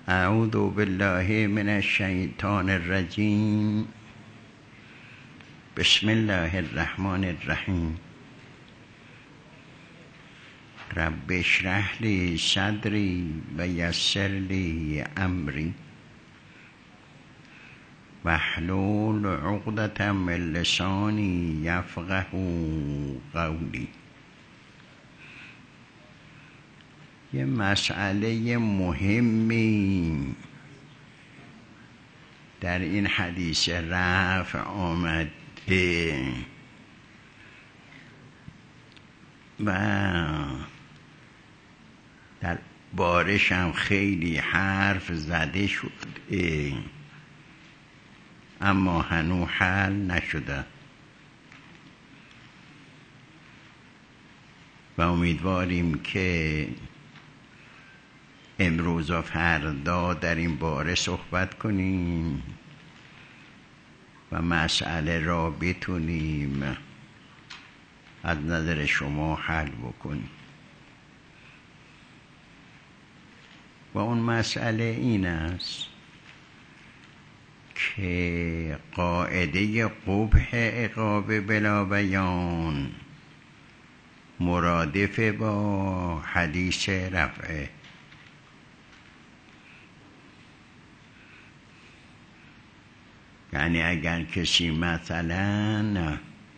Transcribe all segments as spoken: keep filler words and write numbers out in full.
اعوذ بالله من الشیطان الرجیم. بسم الله الرحمن الرحیم. رب اشرح لی صدری و یسر لی امری واحلل عقدة من لسانی یفقه قولی. یه مسئله مهمی در این حدیث رفع آمده و در بارش هم خیلی حرف زده شده، اما هنوز حل نشده و امیدواریم که امروز و فردا در این باره صحبت کنیم و مسئله را بتونیم از نظر شما حل بکنیم. و اون مسئله این است که قاعده قبح عقاب بلا بیان مرادف با حدیث رفعه. یعنی اگر کسی مثلا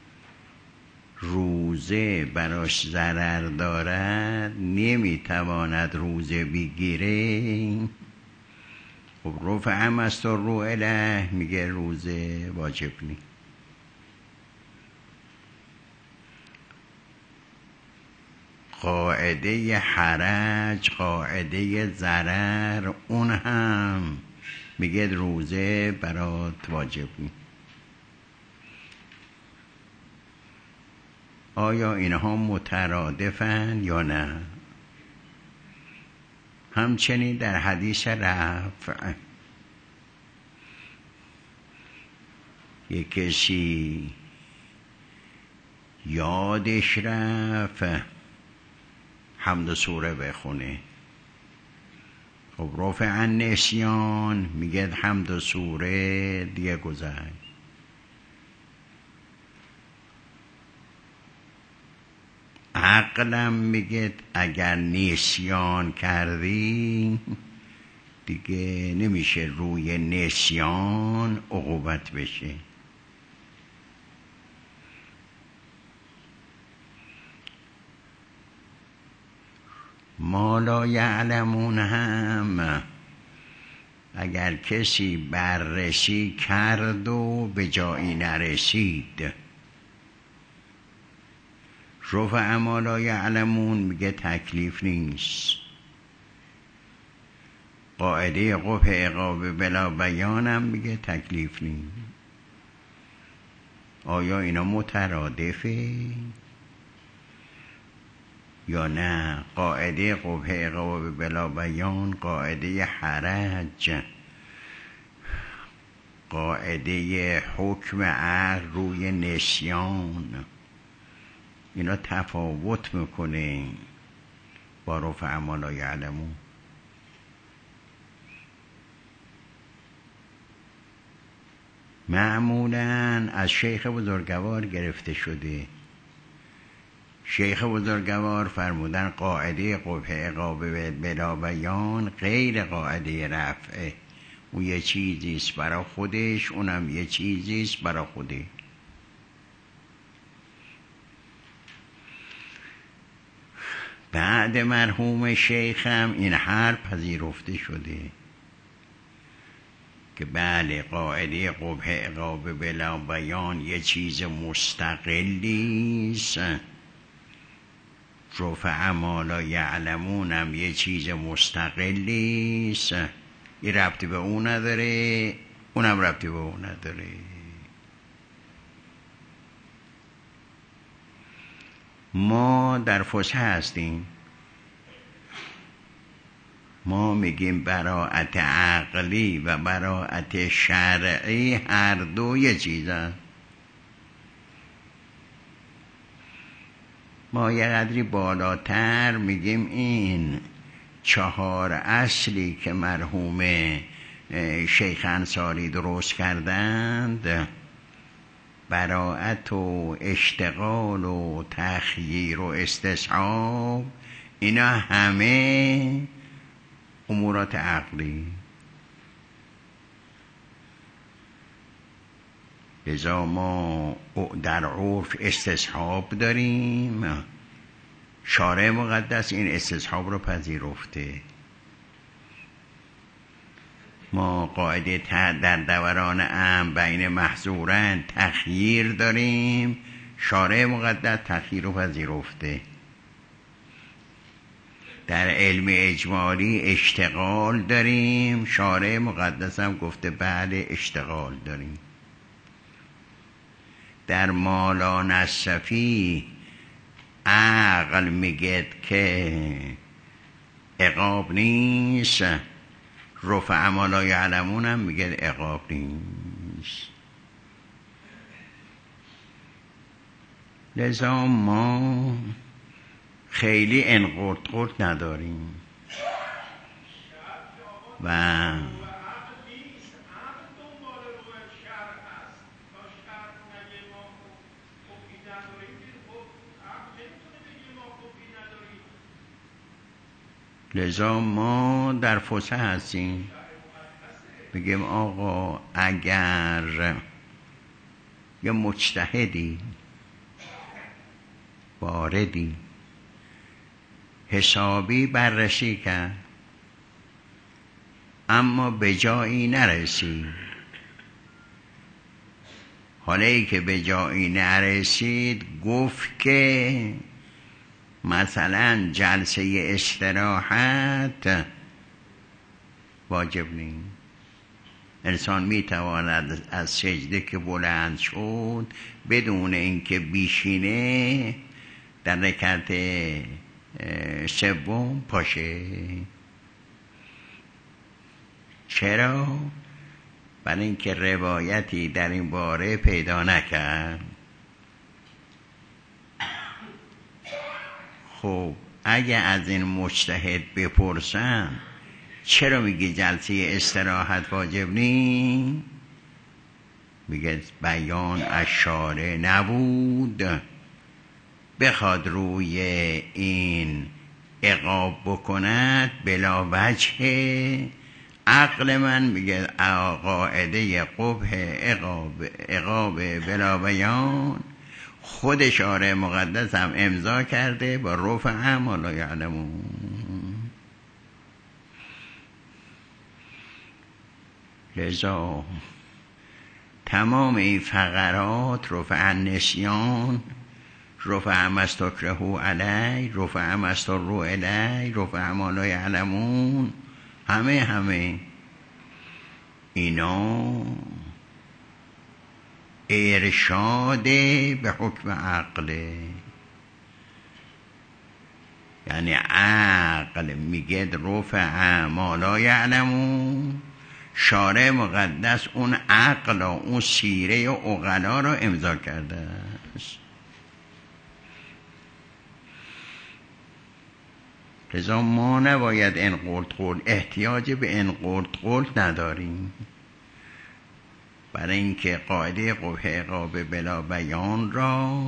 روزه براش ضرر دارد نمیتواند روزه بگیره، خب رفع هم است و رو اله میگه روزه واجب نی. قاعده حرج، قاعده ضرر، اون هم میگه روزه برات واجب نی. آیا اینها مترادفن یا نه؟ همچنین در حدیث رفع یک کسی یادش رفت حمد و سوره بخونه، خب رفع عن نسیان میگه حمد و سوره دیگه گذشت. عقلم میگه اگر نسیان کردی دیگه نمیشه روی نسیان عقوبت بشه. ما لا یعلمون هم اگر کسی بررسی کرد و به جایی نرسید، رفع ما لا یعلمون میگه تکلیف نیست. قاعده قبح عقاب بلا بیانم میگه تکلیف نیست. آیا اینا مترادفه یا نه؟ قاعده قبح عقاب بلا بیان، قاعده حرج، قاعده حکم عقل روی نسیان، اینا تفاوت میکنه با رفع ما لا یعلمون. معمولاً از شیخ بزرگوار گرفته شده. شیخ بزرگوار فرمودن قاعده قبح عقاب بلا بیان غیر قاعده رفعه. اون یه چیزیست برای خودش، اونم یه چیزیست برای خودش. بعد مرحوم شیخم این حرف پذیرفته شده که بله قاعده قبح عقاب بلا بیان یه چیز مستقلیست، رفع ما لا یعلمونم یه چیز مستقلیست، یه ربطی به اون نداره، اونم ربطی به اون نداره. ما در فسحه هستیم، ما میگیم براءت عقلی و براءت شرعی هر دو یه چیزن. ما یه قدری بالاتر میگیم این چهار اصلی که مرحوم شیخ انصاری درست کردند، براءت و اشتغال و تخییر و استصحاب، اینا همه امورات عقلی. لذا ما در عرف استصحاب داریم، شارع مقدس این استصحاب رو پذیرفته. ما قاعده در دوران امر بین محظورن تخییر داریم، شارع مقدس تخییر رو پذیرفته. در علم اجمالی اشتغال داریم، شارع مقدس هم گفته بله اشتغال داریم. در مالا نصفی عقل میگه که عقاب نیست، رفع ما لا یعلمون هم میگه عقاب نیست. لذا ما خیلی انقرد قرد نداریم و لذا ما در فسح هستیم، بگیم آقا اگر یه مجتهدی واردی حسابی بررسی کرد اما به جایی نرسید، حالا ای که به جایی نرسید گفت که مثلا جلسه استراحت واجب نیست. انسان میتواند از سجده که بلند شد بدون اینکه بیشینه در رکعت سوم پاشه. چرا؟ برای اینکه روایتی در این باره پیدا نکرد. خب اگه از این مجتهد بپرسن چرا میگه جلسه استراحت واجب نی؟ میگه بیان از شارع نبود، بخواد روی این عقاب بکند بلا وجه. عقل من میگه قاعده قبح عقاب عقاب بلا بیان خود شارع مقدس هم امضا کرده با رفع ما لا یعلمون. لذا تمام این فقرات، رفع النسیان، رفع ما استکرهوا علی، رفع ما اضطروا الی، رفع ما لا یعلمون، همه همه اینا ارشاد به حکم عقله. یعنی عقل میگه رفع ما لا یعلمون، شارع مقدس اون عقل و اون سیره و عقلا رو امضا کرده است. لذا ما نباید انقرد قول، احتیاج به انقرد قول نداریم، برای اینکه قاعده قبح عقاب بلا بیان را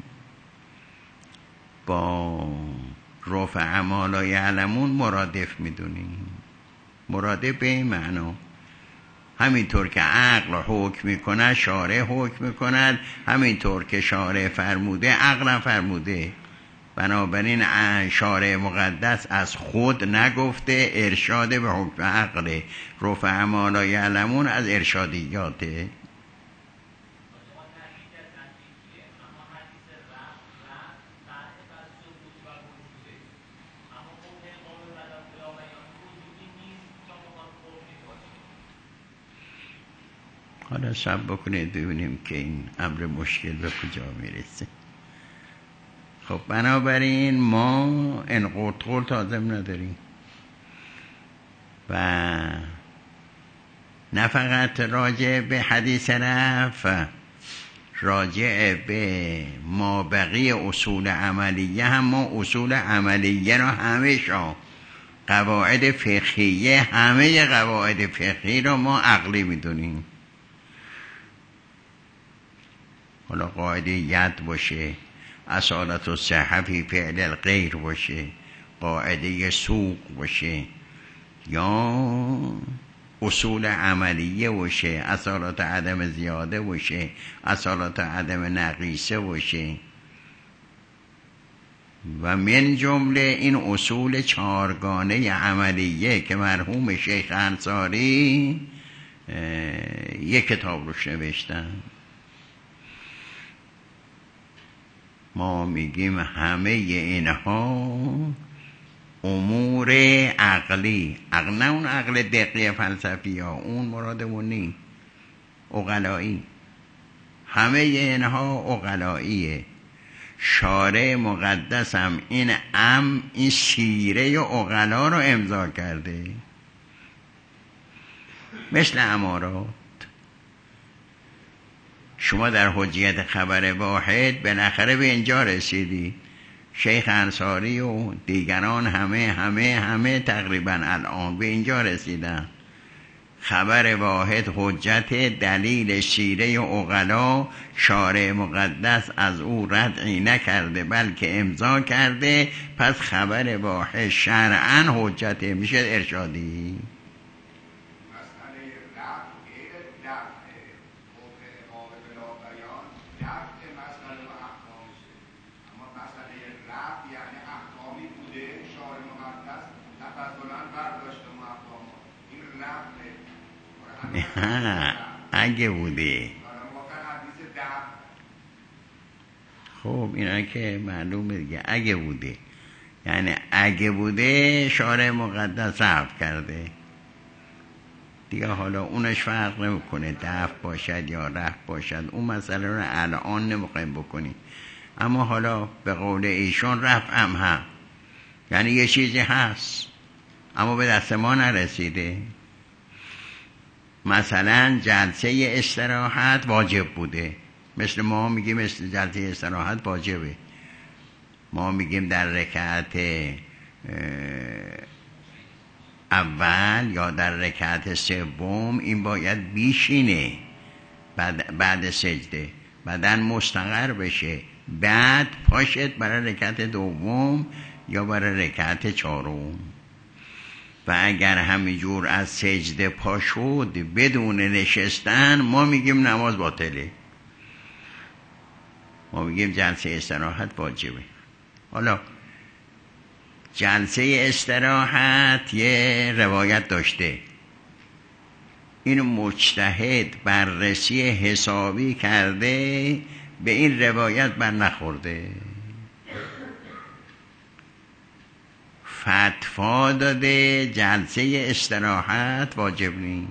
با رفع ما لا یعلمون مرادف میدونیم. مرادف به این معنا همینطور که عقل حکم میکنه شارع حکم میکند، همینطور که شارع فرموده عقل فرموده. بنابراین شارع مقدس از خود نگفته، ارشاد به حکم عقل. رفع ما لا یعلمون از ارشادیاته. حالا شب بکنید ببینیم که این امر مشکل به کجا میرسه. خب بنابراین ما انقرد قول تازم نداریم و نه فقط راجع به حدیث رفع، راجع به مابقی اصول عملیه هم ما اصول عملیه را همیشه قواعد فقهیه، همه قواعد فقهی رو ما عقلی میدونیم. حالا قاعده ید باشه، اصالت و صحه فی فعل الغیر باشه، قاعده سوق باشه، یا اصول عملیه باشه، اصالت عدم زیاده باشه، اصالت عدم نقیصه باشه، و من جمله این اصول چهارگانه عملیه که مرحوم شیخ انصاری یک کتاب روش نوشتن. ما میگیم همه اینها امور عقلی، عقل نه اون عقل دقیق فلسفی ها، اون مرادمون نی، عقلایی، همه اینها عقلاییه. شارع مقدس هم این ام این سیره عقلا رو امضا کرده، مثل امارات. شما در حجیت خبر واحد بالاخره به اینجا رسیدی. شیخ انصاری و دیگران همه همه همه تقریبا الان به اینجا رسیدن. خبر واحد حجت، دلیل سیره عقلا، شارع مقدس از او ردعی نکرده بلکه امضا کرده، پس خبر واحد شرعاً حجت میشه ارشادی. اگه بوده خب اینا که معلومه دیگه، اگه بوده یعنی اگه بوده شارع مقدس رفع کرده دیگه. حالا اونش فرق نمیکنه دفع باشد یا رفع باشد، اون مسئله رو الان نمیخوایم بکنیم. اما حالا به قول ایشون رفع هم هم یعنی یه چیزی هست اما به دست ما نرسیده. مثلا جلسه استراحت واجب بوده، مثل ما میگیم مثل جلسه استراحت واجبه. ما میگیم در رکعت اول یا در رکعت سوم این باید بیشینه بعد, بعد سجده، بعدن مستقر بشه، بعد پاشت برای رکعت دوم یا برای رکعت چهارم. و اگر همینجور از سجده پا شد بدون نشستن، ما میگیم نماز باطله، ما میگیم جلسه استراحت واجبه. حالا جلسه استراحت یه روایت داشته، این مجتهد بررسی حسابی کرده به این روایت بر نخورده، فتوا داده جلسه استراحت واجب نیست.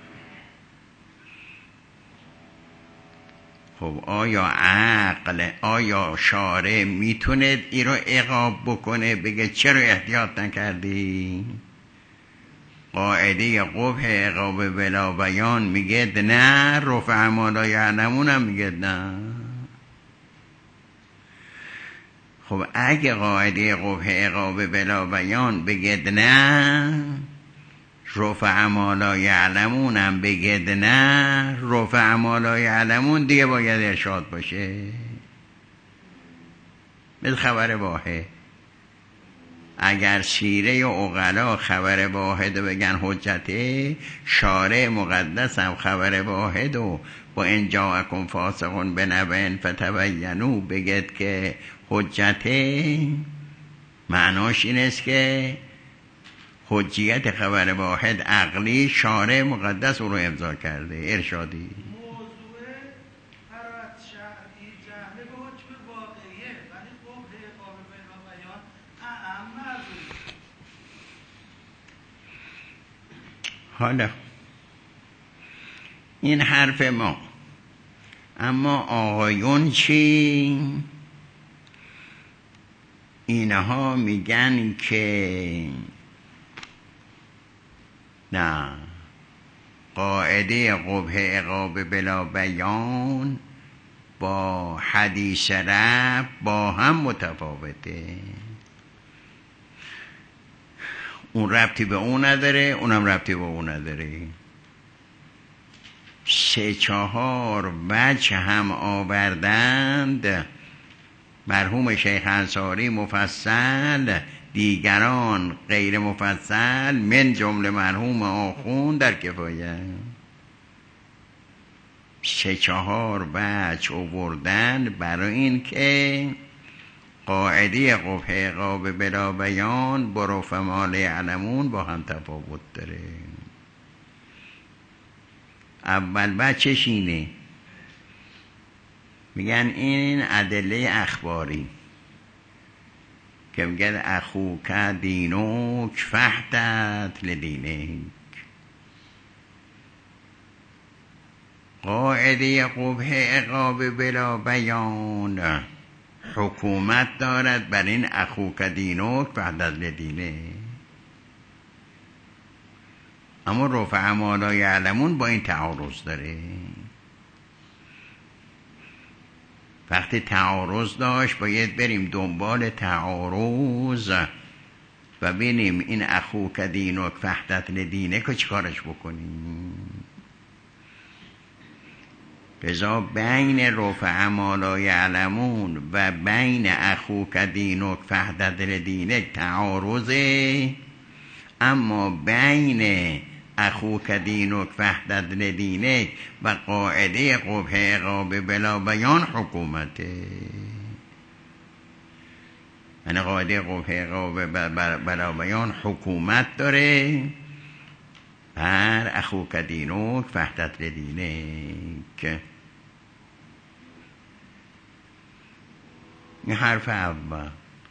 خب آیا عقل، آیا شارع میتونه این رو عقاب بکنه بگه چرا احتیاط نکردی؟ قاعده قبح عقاب بلا بیان میگه نه، رفع ما لا یعلمون هم میگه نه. خب اگه قاعده قبح عقاب بلا بیان بگه نه، رفع ما لا یعلمون هم بگه نه، رفع ما لا یعلمون دیگه باید ارشاد باشه. مثل خبر واحد، اگر سیره عقلا خبر واحد رو بگن حجته، شارع مقدس هم خبر واحد و با ان جاءکم فاسق بنبأ فتبینوا بگید که حجته، معناش این است که حجیت خبر واحد عقلی، شارع مقدس او رو امضا کرده ارشادی. موضوع قرائت شرعی جهل به حکم واقعیه، ولی قبح عقاب بلا بیان اعم معذور. حالا این حرف ما، اما آقایون چی؟ اینها میگن که نه، قاعده قبح عقاب بلا بیان با حدیث رب با هم متفاوته. اون ربطی به اون نداره، اونم ربطی به اون نداره. سه چهار وجه هم آوردند مرحوم شیخ انصاری مفصل، دیگران غیر مفصل، من جمله مرحوم آخوند در کفایه. سه چهار وجه آوردن برای این که قاعده قبح عقاب بلا بیان با رفعا لا یعلمون با هم تفاوت داره. اول وجهش اینه، میگن این ادله اخباری که میگن اخوک دینوک فحتت لدینک. قاعده قبح عقاب بلا بیان حکومت دارد بر این اخوک دینوک فحتت لدینک، اما رفع ما لا یعلمون با این تعارض داره. وقتی تعارض داشت باید بریم دنبال تعارض و ببینیم این اخوک دینوک فحتت لدینک رو چیکارش بکنیم. لذا بین رفع ما لا یعلمون و بین اخوک دینوک فحتت لدینک تعارضه، اما بین اخوک دینوک فحتت لدینک و قاعده قبح عقاب بلا بیان حکومته. یعنی قاعده قبح عقاب بلا بیان حکومت داره بر اخوک دینوک فحتت لدینک. این حرف اول.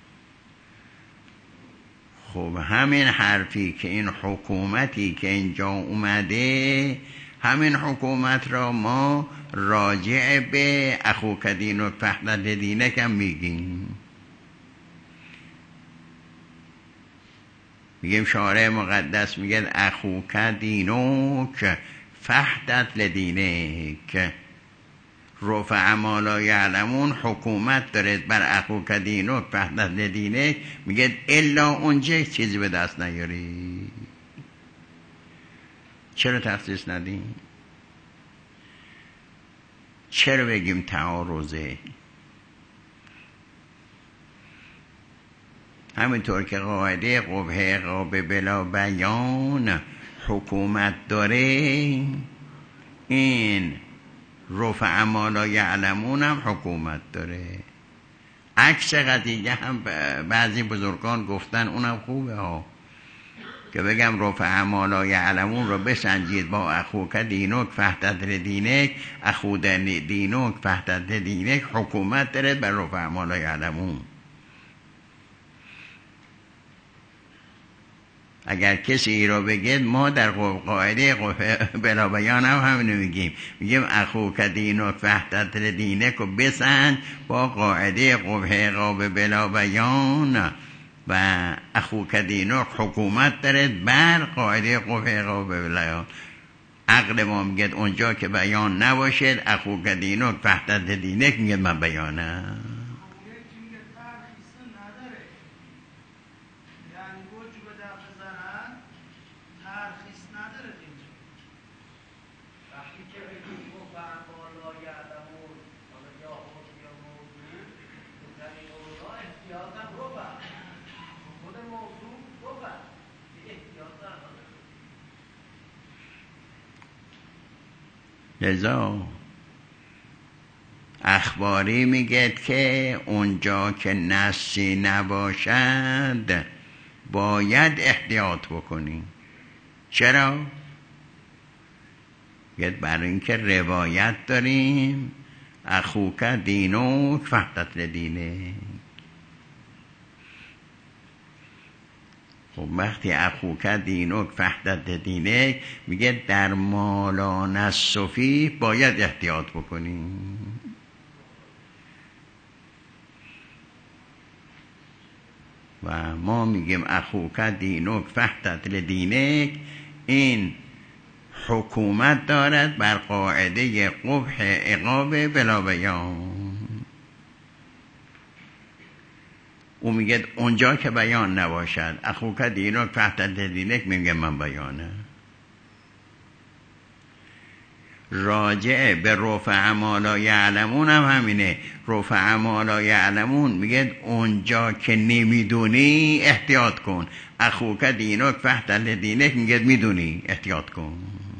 خب همین حرفی که این حکومتی که اینجا اومده، همین حکومت را ما راجع به اخوک دینوک فحتت لدینک هم میگیم. میگیم شارع مقدس میگه اخوک دینوک فحتت لدینک، رفع ما لا یعلمون حکومت داره بر اخوک دینوک فحتت لدینک، میگه الا اونجا چیزی به دست نیاری. چرا تخصیص ندیم؟ چرا بگیم تعارضه؟ همینطور که قاعده قبح عقاب بلا بیان حکومت داره، این رفع ما لا یعلمون هم حکومت داره. عکس قضیه هم بعضی بزرگان گفتن اونم خوبه ها، که بگم رفع ما لا یعلمون رو بسنجید با اخوک دینوک فحتت لدینک، اخوک دینوک فحتت لدینک حکومت داره بر رفع ما لا یعلمون. اگر کسی را بگید ما در قاعده بلا بیان هم همینو میگیم، میگیم اخوک دینوک فحتت لدینک رو بسنج با قاعده قبح عقاب بلا بیان و اخوک دینوک حکومت داره بر قاعده قبح عقاب بلا بیان. عقل ما میگه اونجا که بیان نباشد اخوک دینوک فحتت لدینک میگه من بیانم. لذا اخباری میگه که اونجا که نصی نباشد باید احتیاط بکنیم. چرا؟ میگه برای اینکه روایت داریم اخوک دینوک فحتت لدینک. خب وقتی اخوک دینوک فحتت لدینک میگه در مالان الصفی باید احتیاط بکنیم. و ما میگیم اخوک دینوک فحتت لدینک، این حکومت دارد بر قاعده قبح عقاب بلا بیان. او میگه اونجا که بیان نباشد اخوک دینک فحت دینک، میگه من بیانه. راجع به رفع ما لا یعلمون هم همینه. رفع ما لا یعلمون میگه اونجا که نمیدونی احتیاط کن. اخوک دینک فحت دینک، میگه میدونی احتیاط کن.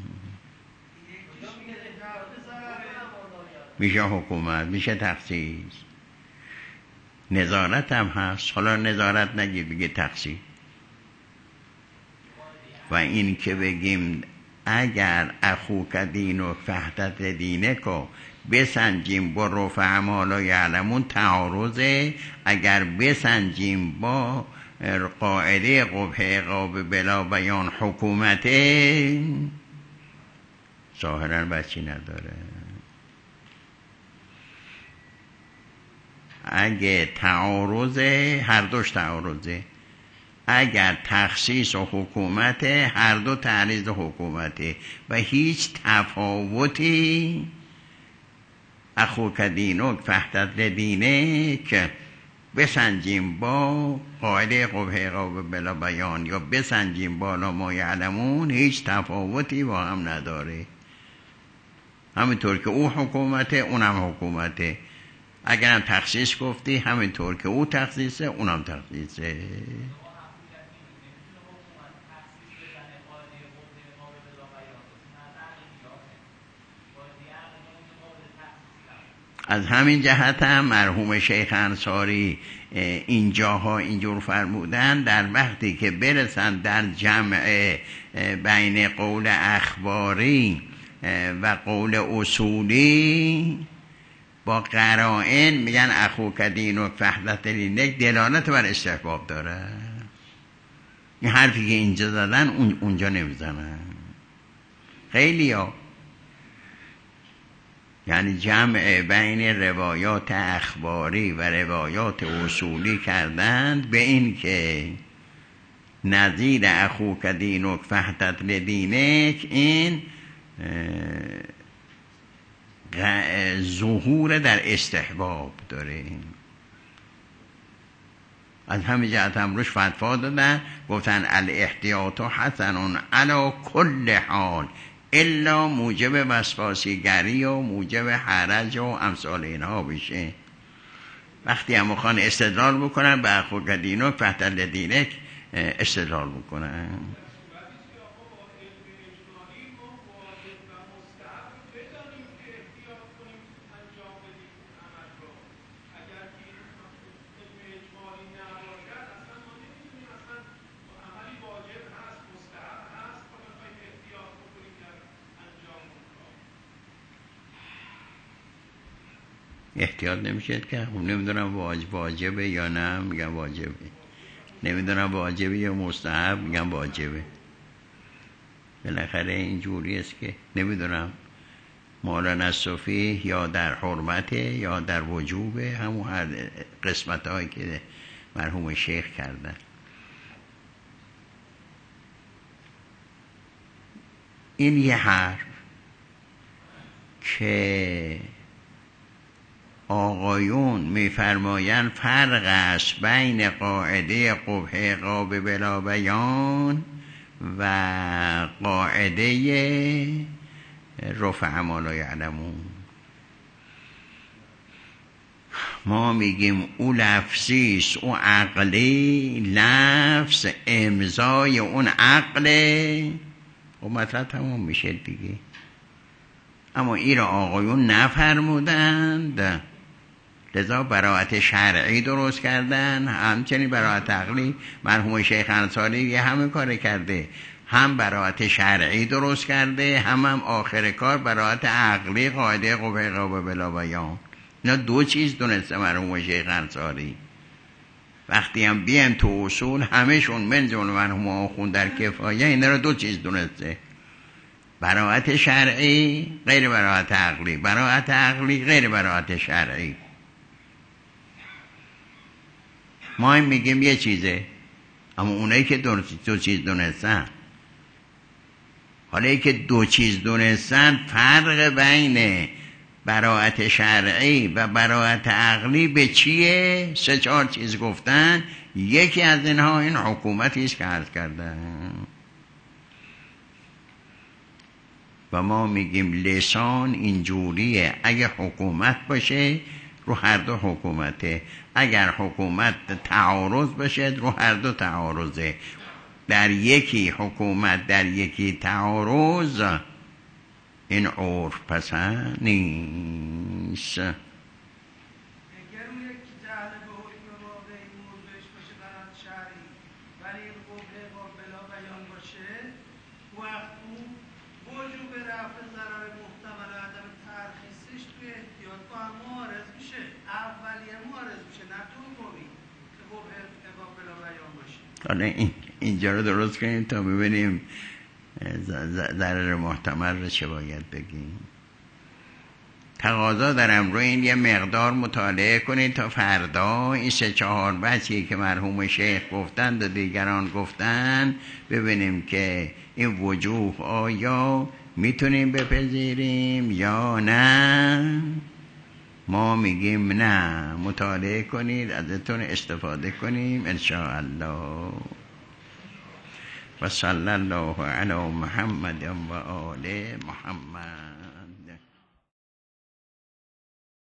میشه حکومت، میشه تخصیص، نظارت هم هست. حالا نظارت نگید، بگه تخصیص. و این که بگیم اگر اخوک دینک فحت دینک رو بسنجیم با رفع ما لا یعلمون تعارضه. اگر بسنجیم با قاعده قبح عقاب بلا بیان حکومته، ظاهرا بچی نداره. اگه تعارضه، هر دوش تعارضه. اگر تخصیص و حکومت، هر دو تعریض حکومته و هیچ تفاوتی اخوک دینک فحت دینک بسنجیم با قاعده قبح عقاب بلا بیان یا بسنجیم بالا ما یعلمون، هیچ تفاوتی با هم نداره. همینطور که او حکومته اونم حکومته. اگرم تخصیص گفتی همینطور که او تخصیصه اونم تخصیصه. از همین جهت هم مرحوم شیخ انصاری اینجاها اینجور فرمودن در وقتی که برسن در جمع بین قول اخباری و قول اصولی با قرائن میگن اخوک دینک فحت دینک دلالت بر استحباب داره. این حرفی که اینجا زدن اونجا نمیزنن خیلی ها. یعنی جمع بین روایات اخباری و روایات اصولی کردند به این که نظیر اخوک دینک فحت دینک این ظهور در استحباب داره. از همین جهت هم روش فتوا دادن، گفتن الاحتیاط حسن علی کل حال الا موجب وسواسیگری و موجب حرج و امثال اینها بشه. وقتی هم میخوان استدلال بکنن به اخوک دینک فحت دینک استدلال بکنن. احتیاط نمیشه که نمیدونم واجبه یا نه، میگم واجبه. نمیدونم واجبه یا مستحب، میگم واجبه. بالاخره این جوری است که نمیدونم مولانا صوفی یا در حرمته یا در وجوبه، همون هر قسمت هایی که مرحوم شیخ کردن. این یه حرف که آقایون میفرمایند فرق است بین قاعده قبح عقاب بلا بیان و قاعده رفع ما لا یعلمون. ما میگیم او لفظیست، او عقلی، لفظ امضای اون عقله و مطلب تمام میشه دیگه. اما این را آقایون نفرمودند، لذا براءت شرعی درست کردن، همچنین براءت عقلی. مرحوم شیخ انصاری یه همه کار کرده، هم براءت شرعی درست کرده، هم هم آخر کار براءت عقلی قاعده قبح عقاب بلا بیان. اینا دو چیز دونسته مرحوم شیخ انصاری. وقتی هم بیان تو اصول همشون من جمله مرحوم آخوند در کفایه اینا رو دو چیز دونسته، براءت شرعی غیر براءت عقلی، براءت عقلی غیر براءت شرعی. ما هم میگیم یه چیزه، اما اونایی که دو, دو چیز دونستن، حالا ای که دو چیز دونستن فرق بین براءت شرعی و براءت عقلی به چیه؟ سه چهار چیز گفتن. یکی از اینها این حکومتی است که عرض کردن و ما میگیم لسان اینجوریه، اگه حکومت باشه رو هر دو حکومته، اگر حکومت تعارض باشه رو هر دو تعارضه. در یکی حکومت در یکی تعارض این عرف پسند نیست. اگر اون یک جهل به حکم واقعی موضوعش باشه برات شرعی ولی این قبه قابلا بیان باشه، وقت اون وجوب رفع ضرر محتمل و عدم ترخیصش توی احتیاط با هم معارض میشه. اولیه معارض میشه، نه تو حکمی که قبه قابلا بیان باشه. حالا این اینجا رو درست کنیم تا ببینیم ضرر محتمل رو چه باید بگیم. تقاضا دارم روی این یه مقدار مطالعه کنید تا فردا این سه چهار بچی که مرحوم شیخ گفتند و دیگران گفتن ببینیم که این وجوه آیا میتونیم بپذیریم یا نه. ما میگیم نه، مطالعه کنید، ازتون استفاده کنیم انشاءالله. و صلی الله علی محمد و آل محمد.